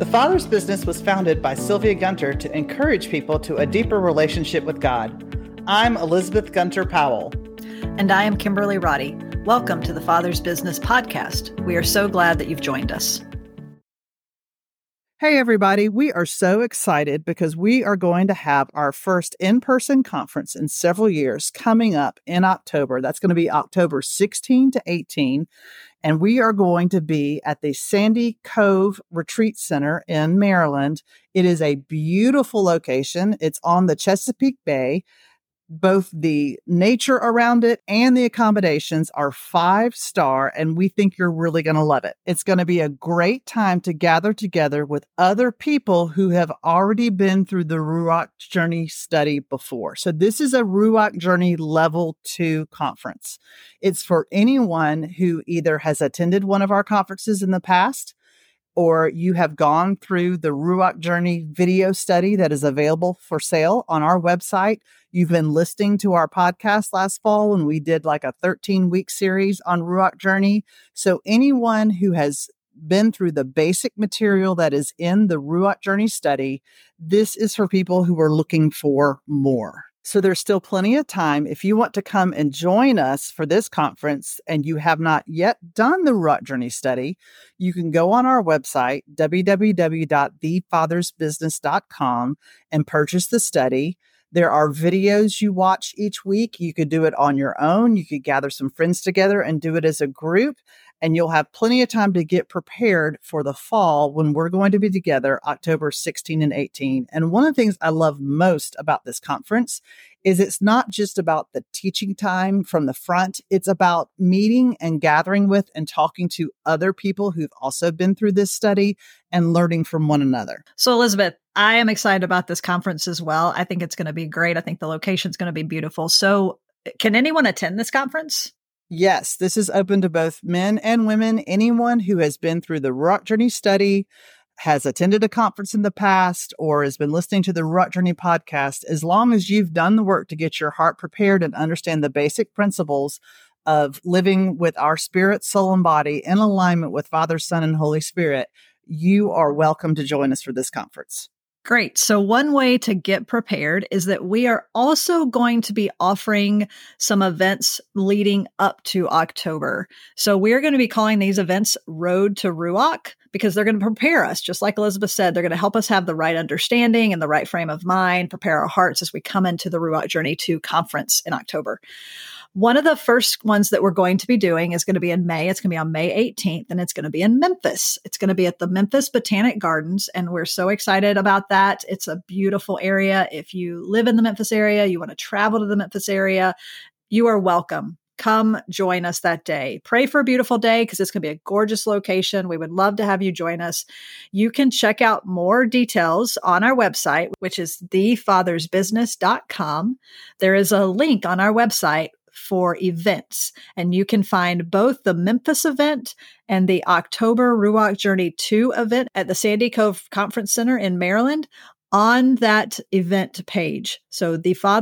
The Father's Business was founded by Sylvia Gunter to encourage people to a deeper relationship with God. I'm Elizabeth Gunter Powell. And I am Kimberly Roddy. Welcome to the Father's Business podcast. We are so glad that you've joined us. Hey, everybody. We are so excited because we are going to have our first in-person conference in several years coming up in October. That's going to be October 16 to 18. And we are going to be at the Sandy Cove Retreat Center in Maryland. It is a beautiful location. It's on the Chesapeake Bay. Both the nature around it and the accommodations are 5-star, and we think you're really going to love it. It's going to be a great time to gather together with other people who have already been through the Ruach Journey study before. So this is a Ruach Journey Level 2 conference. It's for anyone who either has attended one of our conferences in the past, or you have gone through the Ruach Journey video study that is available for sale on our website. You've been listening to our podcast last fall when we did like a 13-week series on Ruach Journey. So anyone who has been through the basic material that is in the Ruach Journey study, this is for people who are looking for more. So there's still plenty of time. If you want to come and join us for this conference and you have not yet done the Ruach Journey study, you can go on our website, www.thefathersbusiness.com, and purchase the study. There are videos you watch each week. You could do it on your own. You could gather some friends together and do it as a group. And you'll have plenty of time to get prepared for the fall when we're going to be together October 16 and 18. And one of the things I love most about this conference is it's not just about the teaching time from the front. It's about meeting and gathering with and talking to other people who've also been through this study and learning from one another. So Elizabeth, I am excited about this conference as well. I think it's going to be great. I think the location's going to be beautiful. So can anyone attend this conference? Yes, this is open to both men and women. Anyone who has been through the Ruach Journey study, has attended a conference in the past, or has been listening to the Ruach Journey podcast, as long as you've done the work to get your heart prepared and understand the basic principles of living with our spirit, soul, and body in alignment with Father, Son, and Holy Spirit, you are welcome to join us for this conference. Great. So one way to get prepared is that we are also going to be offering some events leading up to October. So we're going to be calling these events Road to Ruach because they're going to prepare us. Just like Elizabeth said, they're going to help us have the right understanding and the right frame of mind, prepare our hearts as we come into the Ruach Journey 2 conference in October. One of the first ones that we're going to be doing is going to be in May. It's going to be on May 18th, and it's going to be in Memphis. It's going to be at the Memphis Botanic Gardens, and we're so excited about that. It's a beautiful area. If you live in the Memphis area, you want to travel to the Memphis area, you are welcome. Come join us that day. Pray for a beautiful day because it's going to be a gorgeous location. We would love to have you join us. You can check out more details on our website, which is thefathersbusiness.com. There is a link on our website for events, and you can find both the Memphis event and the October Ruach Journey 2 event at the Sandy Cove Conference Center in Maryland on that event page. So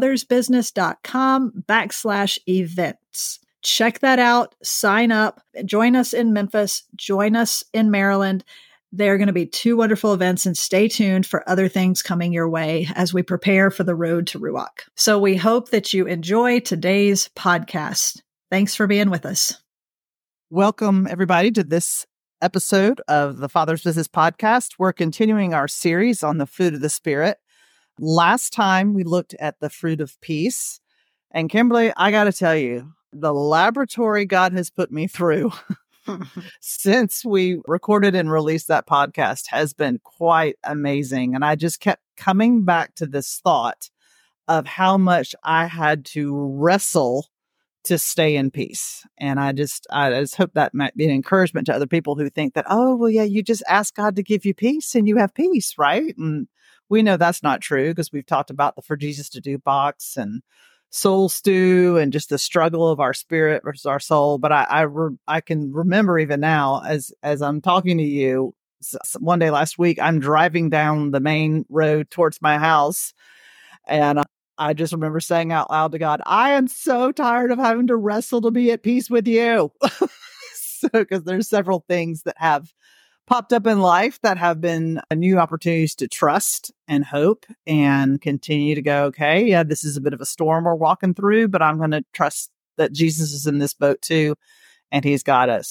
thefathersbusiness.com/events. Check that out, sign up, join us in Memphis, join us in Maryland. There are going to be 2 wonderful events, and stay tuned for other things coming your way as we prepare for the road to Ruach. So we hope that you enjoy today's podcast. Thanks for being with us. Welcome, everybody, to this episode of the Father's Business podcast. We're continuing our series on the fruit of the Spirit. Last time we looked at the fruit of peace. And Kimberly, I got to tell you, the laboratory God has put me through since we recorded and released that podcast has been quite amazing. And I just kept coming back to this thought of how much I had to wrestle to stay in peace. And I just hope that might be an encouragement to other people who think that, oh, well, yeah, you just ask God to give you peace and you have peace, right? And we know that's not true because we've talked about the For Jesus to Do box and soul stew and just the struggle of our spirit versus our soul. But I can remember even now as I'm talking to you, one day last week, I'm driving down the main road towards my house, and I just remember saying out loud to God, I am so tired of having to wrestle to be at peace with you. So, because there's several things that have popped up in life that have been new opportunities to trust and hope and continue to go, okay, yeah, this is a bit of a storm we're walking through, but I'm going to trust that Jesus is in this boat too, and he's got us.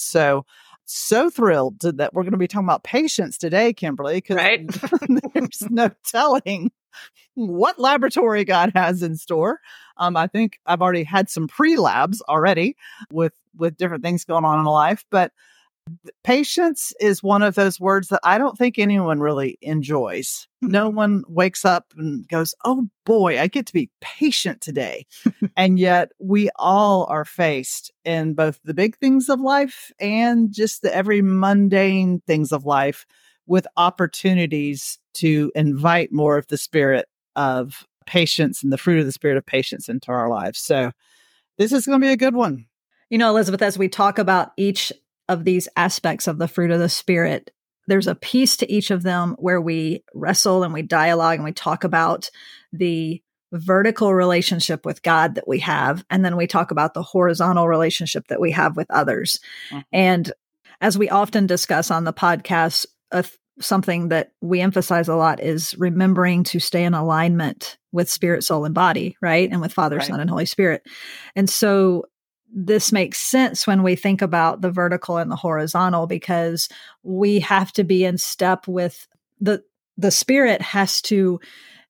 So thrilled that we're going to be talking about patience today, Kimberly, because right? There's no telling what laboratory God has in store. I think I've already had some pre-labs already with different things going on in life, but patience is one of those words that I don't think anyone really enjoys. No one wakes up and goes, oh boy, I get to be patient today. And yet we all are faced in both the big things of life and just the every mundane things of life with opportunities to invite more of the spirit of patience and the fruit of the spirit of patience into our lives. So this is going to be a good one. You know, Elizabeth, as we talk about each of these aspects of the fruit of the Spirit, there's a piece to each of them where we wrestle and we dialogue and we talk about the vertical relationship with God that we have. And then we talk about the horizontal relationship that we have with others. Mm-hmm. And as we often discuss on the podcast, something that we emphasize a lot is remembering to stay in alignment with spirit, soul, and body, right? And with Father, Son, and Holy Spirit. And so this makes sense when we think about the vertical and the horizontal, because we have to be in step with the Spirit has to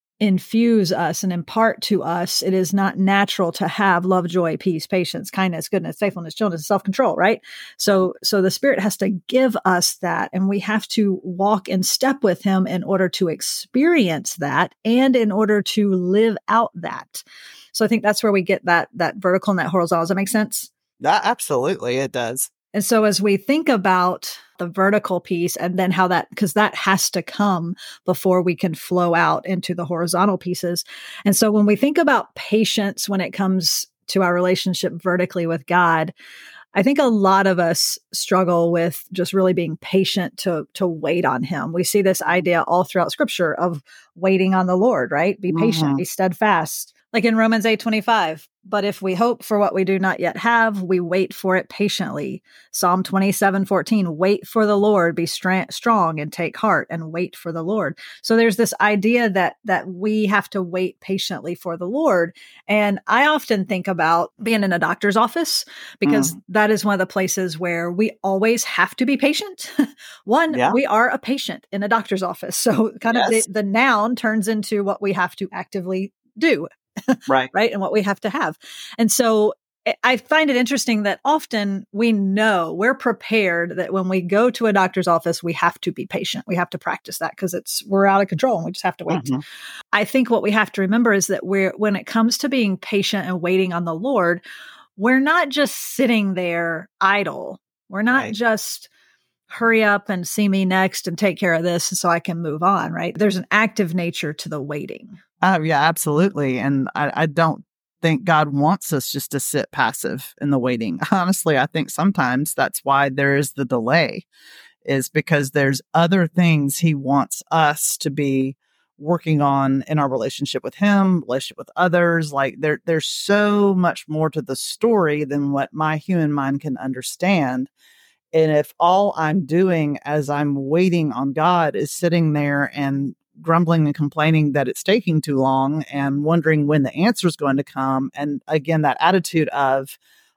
infuse us and impart to us. It is not natural to have love, joy, peace, patience, kindness, goodness, faithfulness, gentleness, self-control, right? So the Spirit has to give us that, and we have to walk in step with him in order to experience that and in order to live out that. So I think that's where we get that vertical and that horizontal. Does that make sense? Absolutely, it does. And so as we think about the vertical piece and then how because that has to come before we can flow out into the horizontal pieces. And so when we think about patience, when it comes to our relationship vertically with God, I think a lot of us struggle with just really being patient to wait on him. We see this idea all throughout scripture of waiting on the Lord, right? Be patient, be steadfast. Like in Romans 8:25, but if we hope for what we do not yet have, we wait for it patiently. Psalm 27:14, wait for the Lord, be strong and take heart and wait for the Lord. So there's this idea that we have to wait patiently for the Lord. And I often think about being in a doctor's office, because that is one of the places where we always have to be patient. We are a patient in a doctor's office. So kind of the noun turns into what we have to actively do. Right. And what we have to have. And so I find it interesting that often we're prepared that when we go to a doctor's office, we have to be patient. We have to practice that because we're out of control and we just have to wait. I think what we have to remember is that when it comes to being patient and waiting on the Lord, we're not just sitting there idle. We're not just hurry up and see me next and take care of this so I can move on, right? There's an active nature to the waiting. Yeah, absolutely. And I don't think God wants us just to sit passive in the waiting. Honestly, I think sometimes that's why there is the delay, is because there's other things he wants us to be working on in our relationship with him, relationship with others. Like there's so much more to the story than what my human mind can understand. And if all I'm doing as I'm waiting on God is sitting there and grumbling and complaining that it's taking too long and wondering when the answer is going to come, and again, that attitude of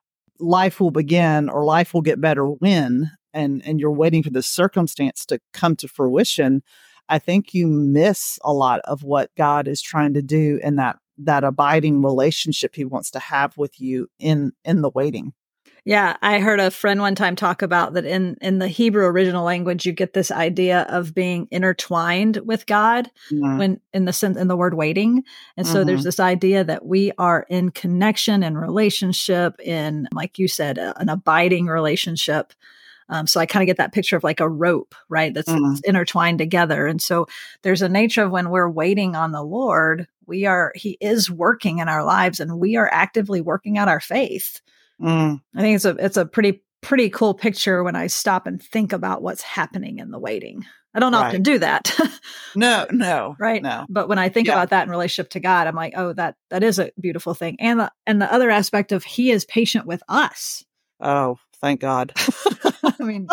life will begin or life will get better when, and you're waiting for the circumstance to come to fruition, I think you miss a lot of what God is trying to do in that abiding relationship he wants to have with you in the waiting. Yeah, I heard a friend one time talk about that in the Hebrew original language, you get this idea of being intertwined with God when in the word waiting. And so there's this idea that we are in connection and relationship in, like you said, an abiding relationship. So I kind of get that picture of like a rope, right? That's intertwined together. And so there's a nature of when we're waiting on the Lord, he is working in our lives and we are actively working out our faith. I think it's a pretty cool picture when I stop and think about what's happening in the waiting. I don't often do that. No. Right. No. But when I think about that in relationship to God, I'm like, oh, that is a beautiful thing. And the other aspect of he is patient with us. Oh, thank God. I mean,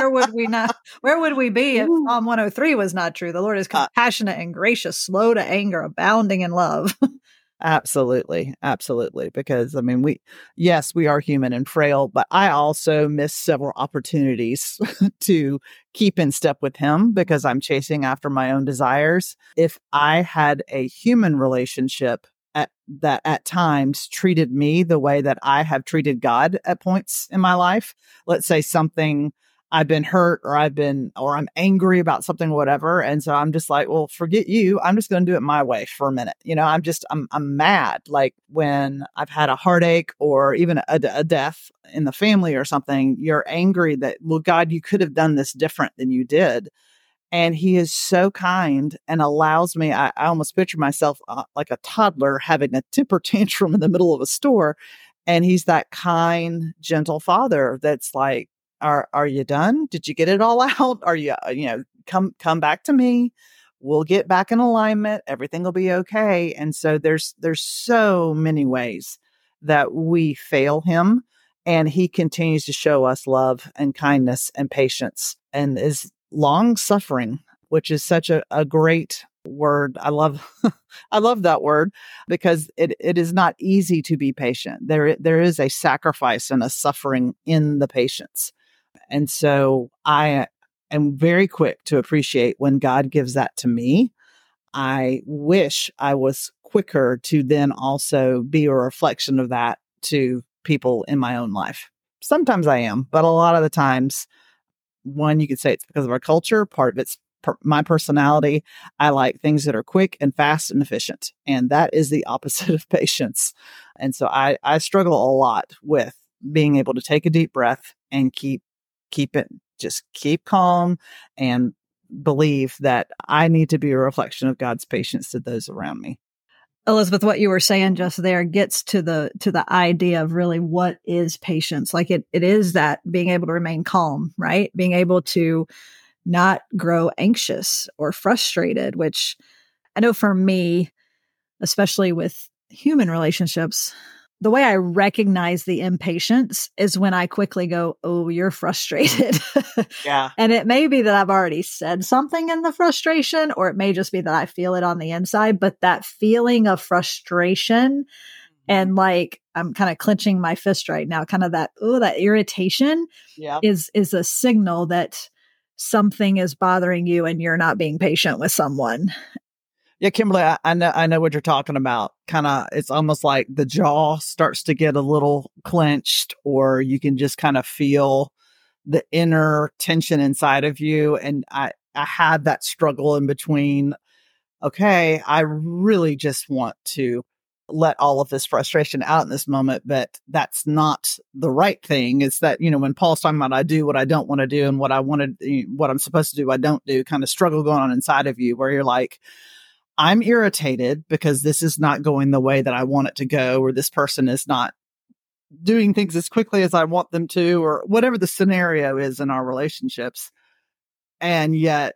where would we be if Psalm 103 was not true? The Lord is compassionate and gracious, slow to anger, abounding in love. Absolutely. Absolutely. Because I mean, yes, we are human and frail, but I also miss several opportunities to keep in step with him because I'm chasing after my own desires. If I had a human relationship that at times treated me the way that I have treated God at points in my life, let's say something I've been hurt or I'm angry about something, whatever. And so I'm just like, well, forget you. I'm just going to do it my way for a minute. I'm mad. Like when I've had a heartache or even a death in the family or something, you're angry that, well, God, you could have done this different than you did. And he is so kind and allows me, I almost picture myself like a toddler having a temper tantrum in the middle of a store. And he's that kind, gentle father that's like, are you done? Did you get it all out? Are you, come back to me. We'll get back in alignment. Everything will be okay. And so there's so many ways that we fail him, and he continues to show us love and kindness and patience and is long suffering, which is such a great word. I love, I love that word because it is not easy to be patient. There is a sacrifice and a suffering in the patience. And so I am very quick to appreciate when God gives that to me. I wish I was quicker to then also be a reflection of that to people in my own life. Sometimes I am, but a lot of the times, one, you could say it's because of our culture. Part of it's my personality. I like things that are quick and fast and efficient. And that is the opposite of patience. And so I struggle a lot with being able to take a deep breath and keep calm and believe that I need to be a reflection of God's patience to those around me. Elizabeth, what you were saying just there gets to the idea of really what is patience. Like it is that being able to remain calm, right? Being able to not grow anxious or frustrated, which I know for me, especially with human relationships, the way I recognize the impatience is when I quickly go, oh, you're frustrated. Yeah. And it may be that I've already said something in the frustration, or it may just be that I feel it on the inside. But that feeling of frustration and like I'm kind of clenching my fist right now, kind of that irritation is a signal that something is bothering you and you're not being patient with someone. Yeah, Kimberly, I know what you're talking about. Kind of, it's almost like the jaw starts to get a little clenched, or you can just kind of feel the inner tension inside of you. And I had that struggle in between. Okay, I really just want to let all of this frustration out in this moment, but that's not the right thing. It's that, when Paul's talking about I do what I don't want to do and what I'm supposed to do, I don't do, kind of struggle going on inside of you where you're like, I'm irritated because this is not going the way that I want it to go, or this person is not doing things as quickly as I want them to, or whatever the scenario is in our relationships. And yet,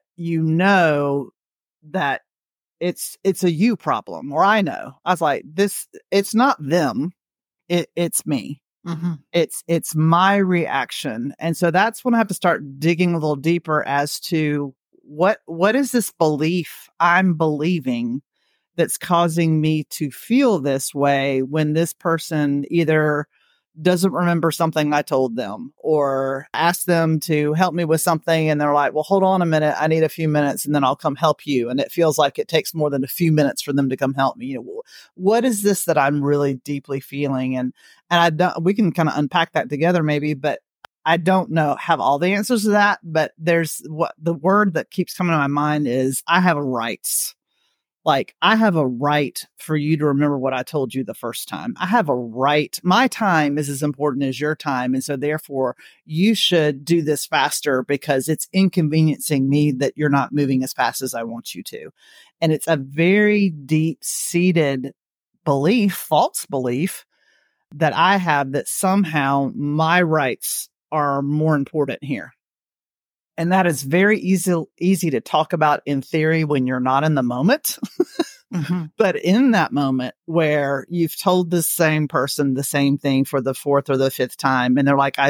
that it's a you problem, or I was like, it's not them. It's me. Mm-hmm. It's my reaction. And so that's when I have to start digging a little deeper as to what is this belief I'm believing that's causing me to feel this way when this person either doesn't remember something I told them or asked them to help me with something. And they're like, well, hold on a minute. I need a few minutes and then I'll come help you. And it feels like it takes more than a few minutes for them to come help me. What is this that I'm really deeply feeling? And we can kind of unpack that together maybe, but I don't have all the answers to that, but there's the word that keeps coming to my mind is I have rights. Like, I have a right for you to remember what I told you the first time. I have a right. My time is as important as your time. And so therefore you should do this faster because it's inconveniencing me that you're not moving as fast as I want you to. And it's a very deep seated belief, false belief that I have that somehow my rights are more important here. And that is very easy to talk about in theory when you're not in the moment. Mm-hmm. But in that moment where you've told the same person the same thing for the fourth or the fifth time, and they're like, I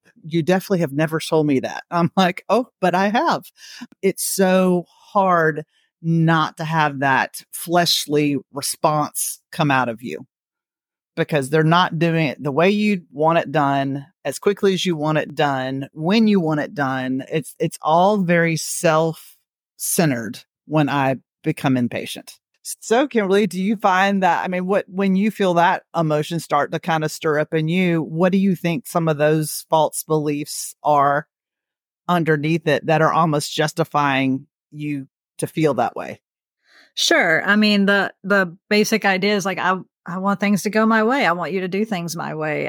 you definitely have never told me that. I'm like, oh, but I have. It's so hard not to have that fleshly response come out of you because they're not doing it the way you want it done, as quickly as you want it done, when you want it done. It's all very self-centered when I become impatient. So, Kimberly, do you find that, I mean, when you feel that emotion start to kind of stir up in you, what do you think some of those false beliefs are underneath it that are almost justifying you to feel that way? Sure. I mean, the basic idea is like, I want things to go my way. I want you to do things my way.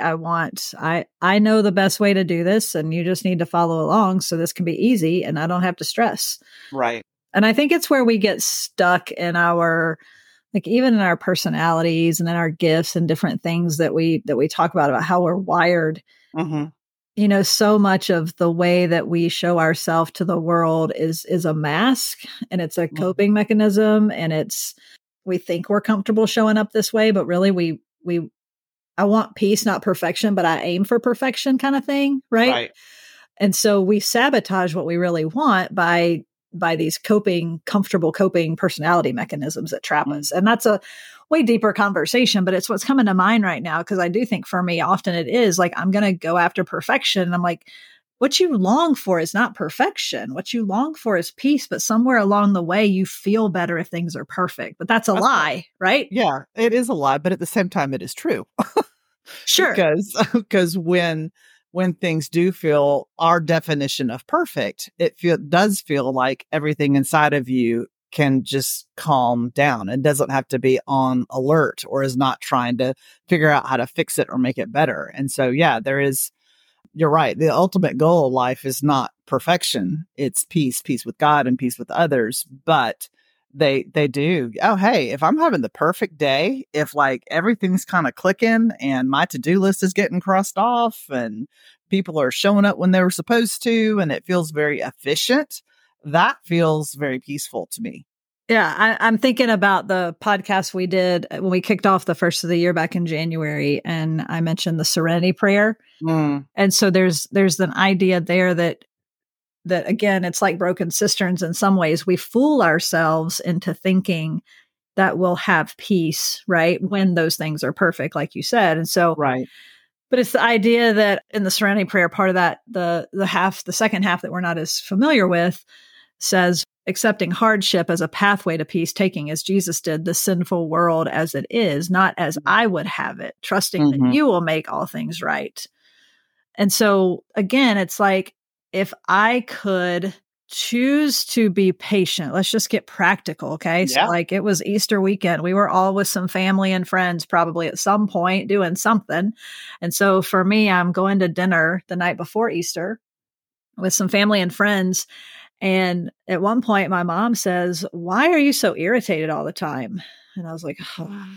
I know the best way to do this, and you just need to follow along so this can be easy and I don't have to stress. Right. And I think it's where we get stuck in our, like, even in our personalities and in our gifts and different things that we talk about how we're wired. Mm-hmm. You know, so much of the way that we show ourselves to the world is a mask, and it's a coping mechanism, and we think we're comfortable showing up this way, but really I want peace, not perfection, but I aim for perfection kind of thing. Right. And so we sabotage what we really want by these comfortable coping personality mechanisms that trap us. And that's a way deeper conversation, but it's what's coming to mind right now. Cause I do think for me, often it is like, I'm going to go after perfection. And I'm like, what you long for is not perfection. What you long for is peace, but somewhere along the way, you feel better if things are perfect, but that's a lie, right? Yeah, it is a lie, but at the same time, it is true. Sure. Because when things do feel our definition of perfect, does feel like everything inside of you can just calm down and doesn't have to be on alert or is not trying to figure out how to fix it or make it better. And so, yeah, you're right. The ultimate goal of life is not perfection. It's peace with God and peace with others. But they do. Oh, hey, if I'm having the perfect day, if like everything's kind of clicking and my to-do list is getting crossed off and people are showing up when they were supposed to, and it feels very efficient, that feels very peaceful to me. Yeah, I'm thinking about the podcast we did when we kicked off the first of the year back in January, and I mentioned the Serenity Prayer. And so there's an idea there that again, it's like broken cisterns in some ways. We fool ourselves into thinking that we'll have peace, right? When those things are perfect, like you said. And so, right. But it's the idea that in the Serenity Prayer, part of that, the second half that we're not as familiar with says, accepting hardship as a pathway to peace, taking as Jesus did the sinful world as it is, not as I would have it, trusting that you will make all things right. And so again, it's like, if I could choose to be patient, let's just get practical. Okay. Yeah. So like it was Easter weekend. We were all with some family and friends, probably at some point doing something. And so for me, I'm going to dinner the night before Easter with some family and friends. And at one point, my mom says, "Why are you so irritated all the time?" And I was like,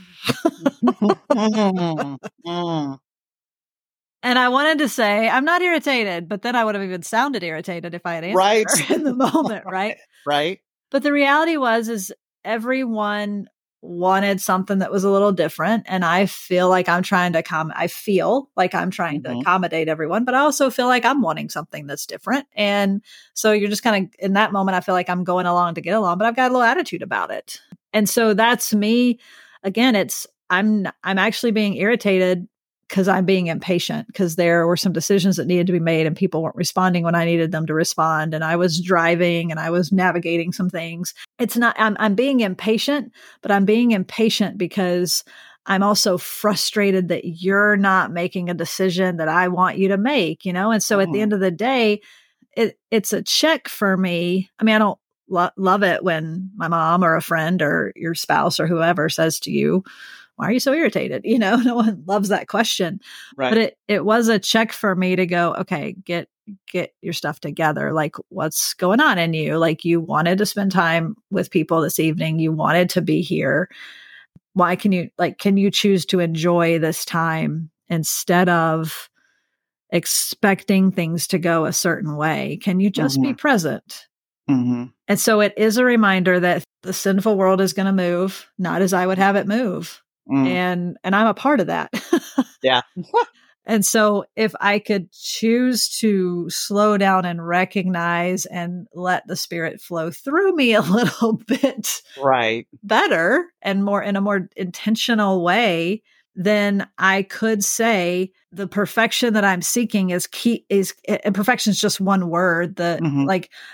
oh. And I wanted to say, I'm not irritated, but then I would have even sounded irritated if I had answered her in the moment, right? Right. But the reality is everyone wanted something that was a little different. And I feel like I'm trying to accommodate everyone, but I also feel like I'm wanting something that's different. And so you're just kind of in that moment, I feel like I'm going along to get along, but I've got a little attitude about it. And so that's me. Again, I'm actually being irritated because I'm being impatient, because there were some decisions that needed to be made and people weren't responding when I needed them to respond. And I was driving and I was navigating some things. It's not, I'm being impatient, but I'm being impatient because I'm also frustrated that you're not making a decision that I want you to make, And so at the end of the day, it's a check for me. I mean, I don't love it when my mom or a friend or your spouse or whoever says to you, "Why are you so irritated?" No one loves that question. Right. But it was a check for me to go, okay, get your stuff together. Like, what's going on in you? Like, you wanted to spend time with people this evening. You wanted to be here. Why can you choose to enjoy this time instead of expecting things to go a certain way? Can you just be present? And so it is a reminder that the sinful world is going to move, not as I would have it move. And I'm a part of that. Yeah. And so if I could choose to slow down and recognize and let the Spirit flow through me a little bit Right. better and more in a more intentional way, then I could say the perfection that I'm seeking is and perfection is just one word. Mhm.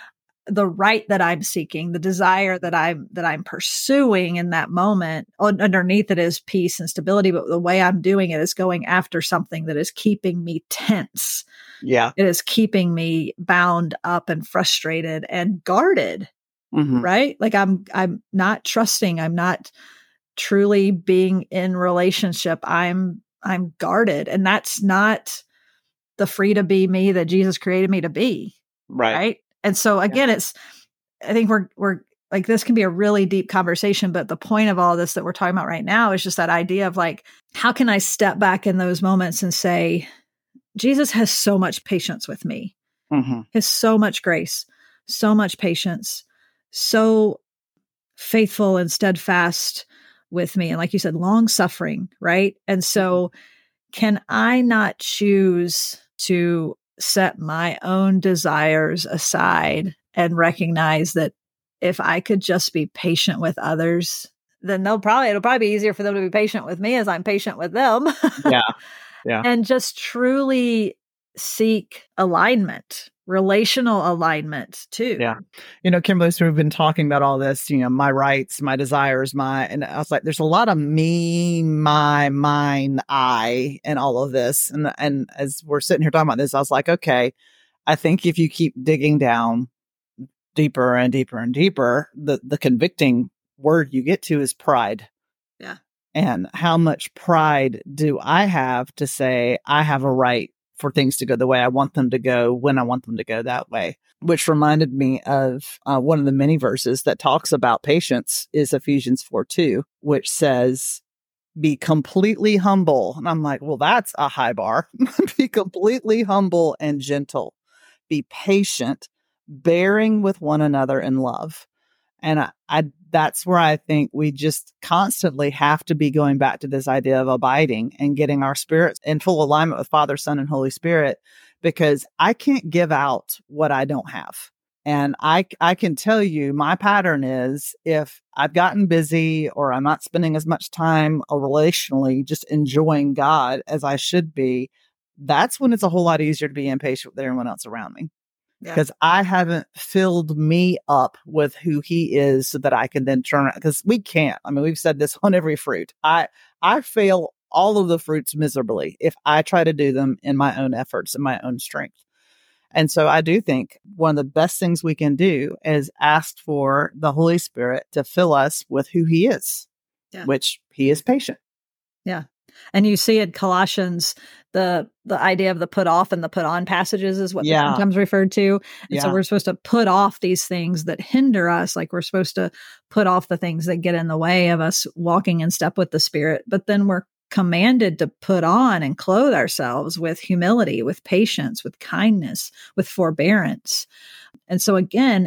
The right that I'm seeking, the desire that I'm pursuing in that moment, underneath it is peace and stability. But the way I'm doing it is going after something that is keeping me tense. Yeah. It is keeping me bound up and frustrated and guarded. Mhm. Right? Like I'm not trusting. I'm not truly being in relationship. I'm guarded, and that's not the free to be me that Jesus created me to be. Right. Right. And so Yeah. again, I think we're like, this can be a really deep conversation, but the point of all this that we're talking about right now is just that idea of like, how can I step back in those moments and say, Jesus has so much patience with me, Mhm. has so much grace, so much patience, so faithful and steadfast with me. And like you said, long suffering, right? And so can I not choose to set my own desires aside and recognize that if I could just be patient with others, then it'll probably be easier for them to be patient with me as I'm patient with them. Yeah. Yeah. And just truly seek alignment, relational alignment too. Yeah. Kimberly, so we've been talking about all this, my rights, my desires, and I was like, there's a lot of me, my, mine, I, and all of this. And as we're sitting here talking about this, I was like, okay, I think if you keep digging down deeper and deeper and deeper, the convicting word you get to is pride. Yeah. And how much pride do I have to say I have a right for things to go the way I want them to go when I want them to go that way? Which reminded me of one of the many verses that talks about patience is Ephesians 4:2, which says, be completely humble. And I'm like, well, that's a high bar. Be completely humble and gentle. Be patient, bearing with one another in love. And I that's where I think we just constantly have to be going back to this idea of abiding and getting our spirits in full alignment with Father, Son, and Holy Spirit, because I can't give out what I don't have. And I can tell you my pattern is if I've gotten busy or I'm not spending as much time relationally just enjoying God as I should be, that's when it's a whole lot easier to be impatient with everyone else around me. Yeah. Because I haven't filled me up with who he is so that I can then turn around. Because we can't. I mean, we've said this on every fruit. I fail all of the fruits miserably if I try to do them in my own efforts and my own strength. And so I do think one of the best things we can do is ask for the Holy Spirit to fill us with who he is, which he is patient. Yeah. And you see in Colossians, the idea of the put off and the put on passages is what they're sometimes referred to. And so we're supposed to put off these things that hinder us. Like we're supposed to put off the things that get in the way of us walking in step with the Spirit. But then we're commanded to put on and clothe ourselves with humility, with patience, with kindness, with forbearance. And so again,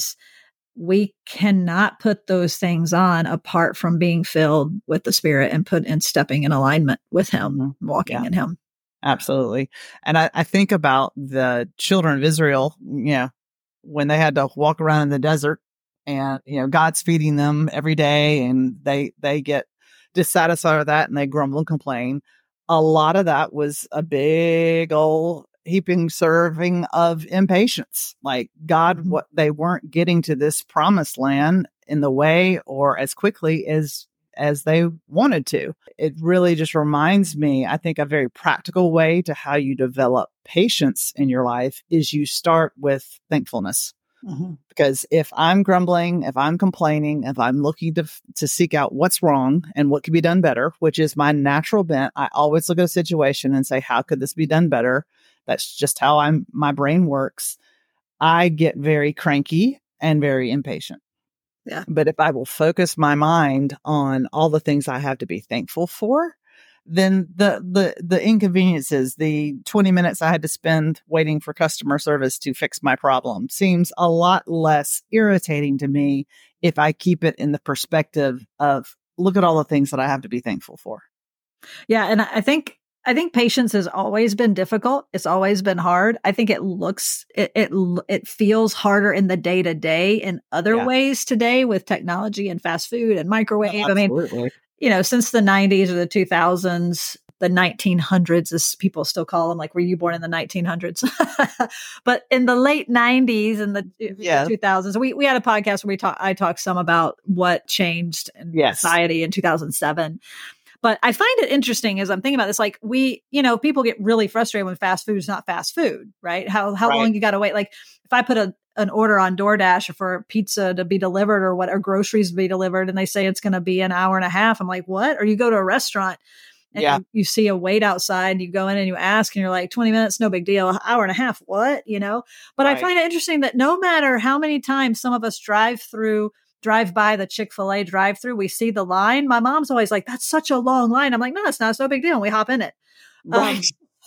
we cannot put those things on apart from being filled with the Spirit and stepping in alignment with him, walking in him. Absolutely. And I think about the children of Israel, when they had to walk around in the desert and, God's feeding them every day and they get dissatisfied with that and they grumble and complain. A lot of that was a big old heaping serving of impatience. Like God, what they weren't getting to this promised land in the way or as quickly as they wanted to. It really just reminds me, I think a very practical way to how you develop patience in your life is you start with thankfulness. Because if I'm grumbling, if I'm complaining, if I'm looking to seek out what's wrong and what could be done better, which is my natural bent, I always look at a situation and say, how could this be done better? That's just how my brain works. I get very cranky and very impatient. Yeah. But if I will focus my mind on all the things I have to be thankful for, then the inconveniences, the 20 minutes I had to spend waiting for customer service to fix my problem seems a lot less irritating to me if I keep it in the perspective of look at all the things that I have to be thankful for. Yeah. And I think I think patience has always been difficult. It's always been hard. I think it feels harder in the day to day in other ways today with technology and fast food and microwave. I mean, Absolutely. since the 90s or the 2000s, the 1900s, as people still call them, like, were you born in the 1900s? But in the late 90s and the 2000s, we had a podcast where I talked some about what changed in society in 2007. But I find it interesting as I'm thinking about this, like people get really frustrated when fast food is not fast food, right? How long you got to wait? Like if I put an order on DoorDash for pizza to be delivered or groceries to be delivered, and they say it's going to be an hour and a half, I'm like, what? Or you go to a restaurant and you see a wait outside, you go in and you ask and you're like, 20 minutes, no big deal. Hour and a half, what? But I find it interesting that no matter how many times some of us drive by the Chick-fil-A drive-through, we see the line. My mom's always like, that's such a long line. I'm like, no, it's not. It's no big deal. And we hop in it. Right.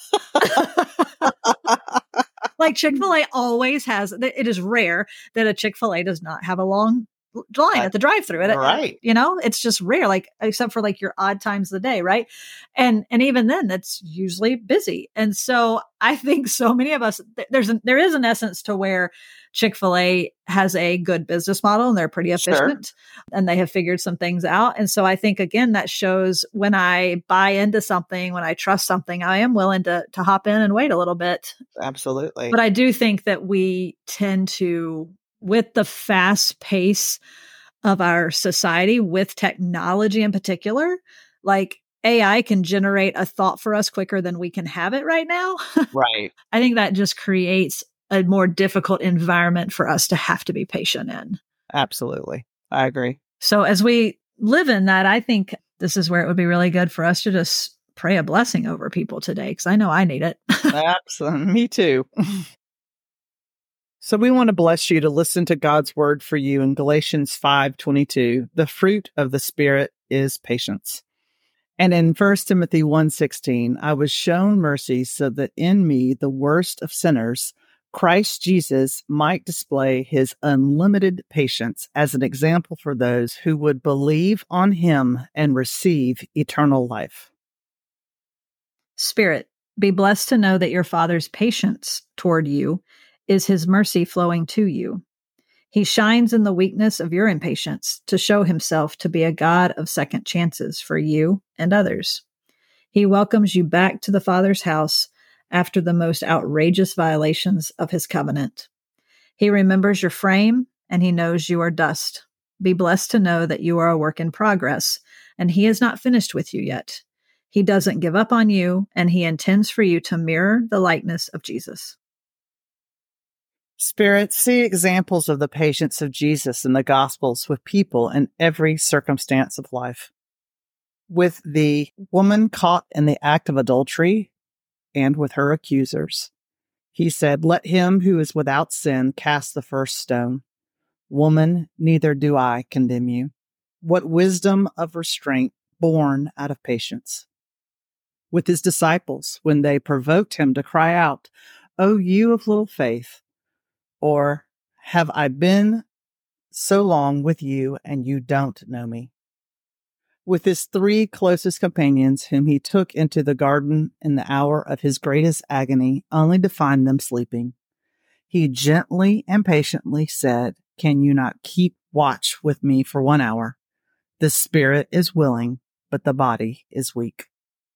Like Chick-fil-A always has, it is rare that a Chick-fil-A does not have a long line at the drive-through. Right. It's just rare, like, except for like your odd times of the day. Right. And even then that's usually busy. And so I think so many of us, there is an essence to where Chick-fil-A has a good business model and they're pretty efficient and they have figured some things out. And so I think, again, that shows when I buy into something, when I trust something, I am willing to hop in and wait a little bit. Absolutely. But I do think that we tend to, with the fast pace of our society, with technology in particular, like AI can generate a thought for us quicker than we can have it right now. Right. I think that just creates a more difficult environment for us to have to be patient in. Absolutely. I agree. So as we live in that, I think this is where it would be really good for us to just pray a blessing over people today, because I know I need it. Absolutely. Me too. So we want to bless you to listen to God's word for you in Galatians 5:22. The fruit of the Spirit is patience. And in 1 Timothy 1:16, I was shown mercy so that in me, the worst of sinners, Christ Jesus might display his unlimited patience as an example for those who would believe on him and receive eternal life. Spirit, be blessed to know that your Father's patience toward you is his mercy flowing to you. He shines in the weakness of your impatience to show himself to be a God of second chances for you and others. He welcomes you back to the Father's house after the most outrageous violations of his covenant. He remembers your frame and he knows you are dust. Be blessed to know that you are a work in progress and he is not finished with you yet. He doesn't give up on you and he intends for you to mirror the likeness of Jesus. Spirit, see examples of the patience of Jesus in the Gospels with people in every circumstance of life. With the woman caught in the act of adultery and with her accusers, he said, "Let him who is without sin cast the first stone. Woman, neither do I condemn you." What wisdom of restraint born out of patience. With his disciples, when they provoked him to cry out, "O you of little faith," or "Have I been so long with you and you don't know me?" With his three closest companions, whom he took into the garden in the hour of his greatest agony, only to find them sleeping, he gently and patiently said, "Can you not keep watch with me for 1 hour? The spirit is willing, but the body is weak."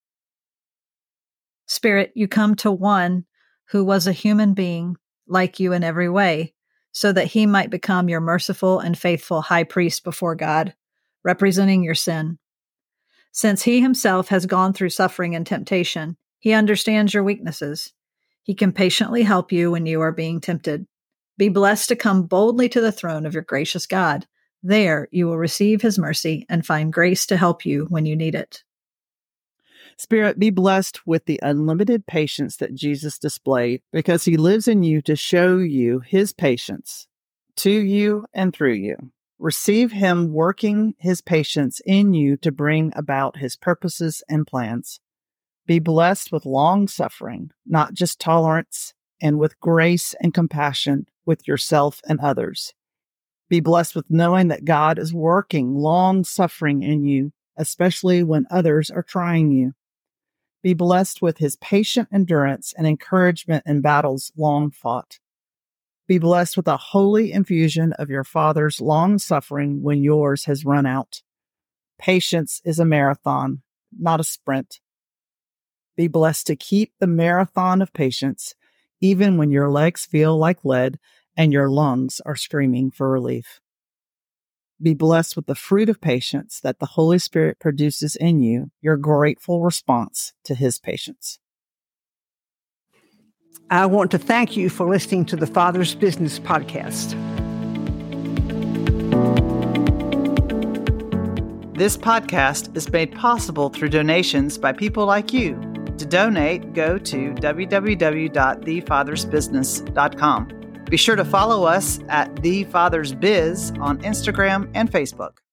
Spirit, you come to one who was a human being like you in every way, so that he might become your merciful and faithful high priest before God, representing your sin. Since he himself has gone through suffering and temptation, he understands your weaknesses. He can patiently help you when you are being tempted. Be blessed to come boldly to the throne of your gracious God. There you will receive his mercy and find grace to help you when you need it. Spirit, be blessed with the unlimited patience that Jesus displayed, because he lives in you to show you his patience to you and through you. Receive him working his patience in you to bring about his purposes and plans. Be blessed with long suffering, not just tolerance, and with grace and compassion with yourself and others. Be blessed with knowing that God is working long suffering in you, especially when others are trying you. Be blessed with his patient endurance and encouragement in battles long fought. Be blessed with a holy infusion of your Father's long suffering when yours has run out. Patience is a marathon, not a sprint. Be blessed to keep the marathon of patience, even when your legs feel like lead and your lungs are screaming for relief. Be blessed with the fruit of patience that the Holy Spirit produces in you, your grateful response to his patience. I want to thank you for listening to the Father's Business Podcast. This podcast is made possible through donations by people like you. To donate, go to www.thefathersbusiness.com. Be sure to follow us at The Fathers Biz on Instagram and Facebook.